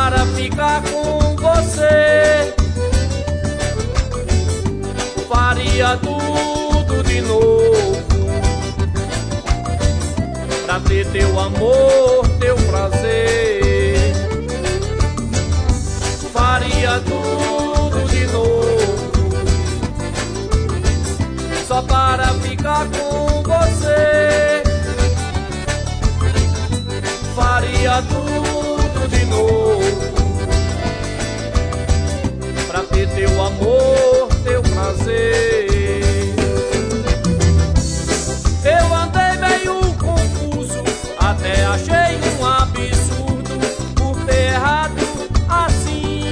para ficar com você. Faria tudo de novo pra ter teu amor, teu prazer. Faria tudo de novo só para ficar com você. Faria tudo de novo pra ter teu amor, teu prazer. Eu andei meio confuso, até achei um absurdo por ter errado assim.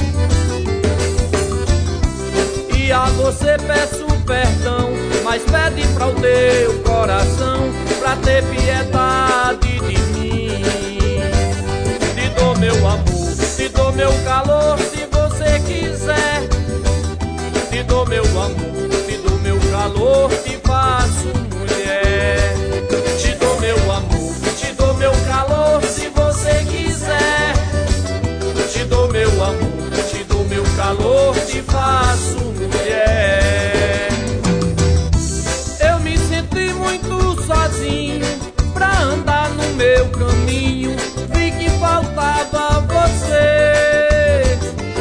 E a você peço perdão, mas pede para o teu coração pra ter piedade de mim. Te dou meu amor, te dou meu calor se você quiser. Te dou meu amor, te dou meu calor, te faço mulher. Te dou meu amor, te dou meu calor se você quiser. Te dou meu amor, te dou meu calor, te faço mulher. Eu me senti muito sozinho pra andar no meu caminho, vi que faltava você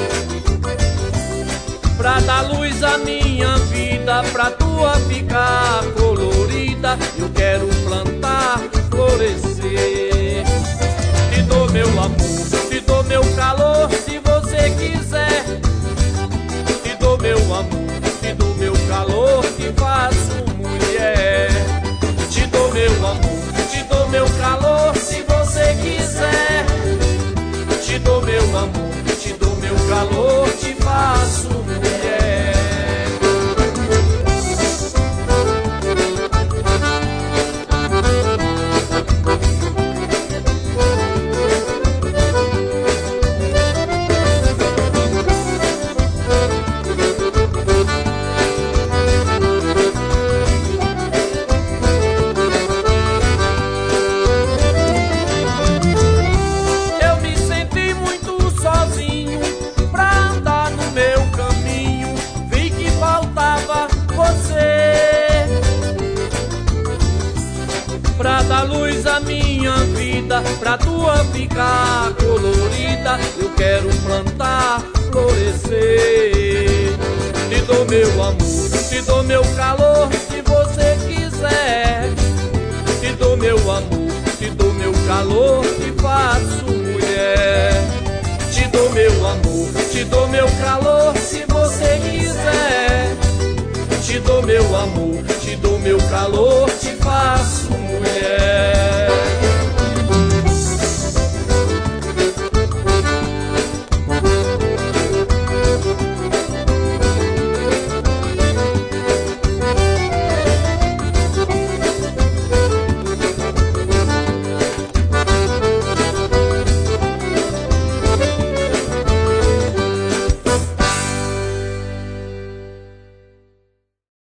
pra dar luz à minha vida, pra tua ficar colorida. Eu quero plantar, florescer. Te dou meu amor, te dou meu calor se você quiser. Te dou meu amor, te dou meu calor, te faço mulher. Te dou meu amor, te dou meu calor se você quiser. Te dou meu amor, te dou meu calor, te faço mulher. Pra dar luz à minha vida, pra tua ficar colorida, eu quero plantar, florescer. Te dou meu amor, te dou meu calor se você quiser. Te dou meu amor, te dou meu calor, te faço mulher. Te dou meu amor, te dou meu calor se você quiser. Te dou meu amor, te dou meu calor, te faço mulher.